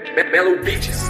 Melo Beats.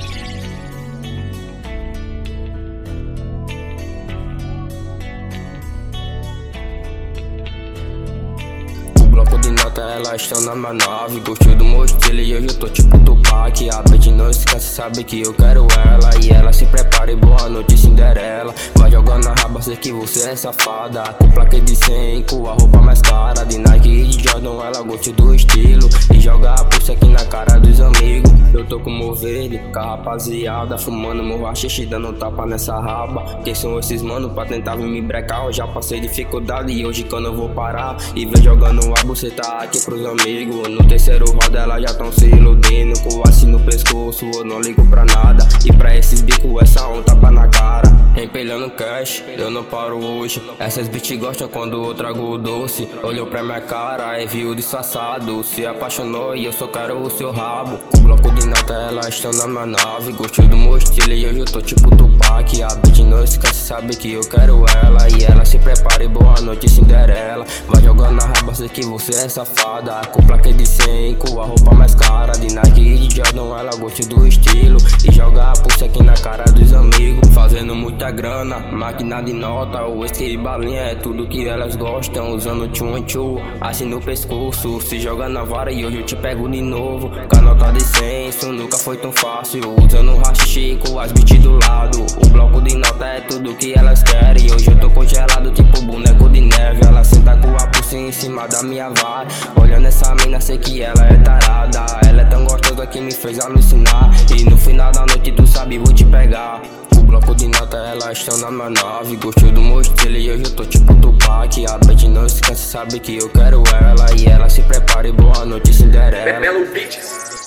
Bloco de nota, elas estão na minha nave. Gostou do meu estilo e hoje eu tô tipo Tupac. A bitch não esquece, sabe que eu quero ela. E ela se prepara e boa noite, Cinderela. Vai jogando na raba, sei que você é safada. Com placa de 100, com a roupa mais cara. De Nike e de Jordan, ela gosta do estilo. E joga a pulsa aqui na cara dos amigos. Eu tô com o verde, com a rapaziada. Fumando meu rachixe, dando tapa nessa raba. Quem são esses mano pra tentar vir me brecar? Eu já passei dificuldade e hoje quando eu vou parar e vem jogando a buceta aqui pros amigos. No terceiro roda elas já tão se iludindo. Com o aço no pescoço, eu não ligo pra nada. E pra esses bicos essa um tapa na cara. Empelhando cash, eu não paro hoje. Essas bitch gostam quando eu trago o doce. Olhou pra minha cara e viu disfarçado. Se apaixonou e eu só quero o seu rabo. O bloco de nota, elas estão na minha nave. Gostou do meu estilo e hoje eu tô tipo Tupac. A bitch não esquece, sabe que eu quero ela. E ela se prepara e boa noite, Cinderela. Vai jogando na raba, sei que você é safada. Com placa de 100, com a roupa mais cara. De Nike e de Jordan, ela gosta do estilo. E joga a pulsa aqui na cara dos amigos. Fazendo muita grana, máquina de nota. O whisky e balinha é tudo que elas gostam. Usando tchum-tchum, assim no pescoço. Se joga na vara e hoje eu te pego de novo. Com a nota de 100, isso nunca foi tão fácil. Usando um rachixe com as bitch do lado. O bloco de nota é tudo que elas querem. Hoje eu tô congelado tipo boneco de neve. Ela senta com a pulsa em cima da minha vara. Olhando essa mina, sei que ela é tarada. Ela é tão gostosa que me fez alucinar. E no final da noite tu sabe, vou te pegar. O bloco de nota, elas estão na minha nave. Gostou do meu estilo e hoje eu tô tipo Tupac. A bitch não esquece, sabe que eu quero ela. E ela se prepara e boa noite, Cinderela. Melo Beats.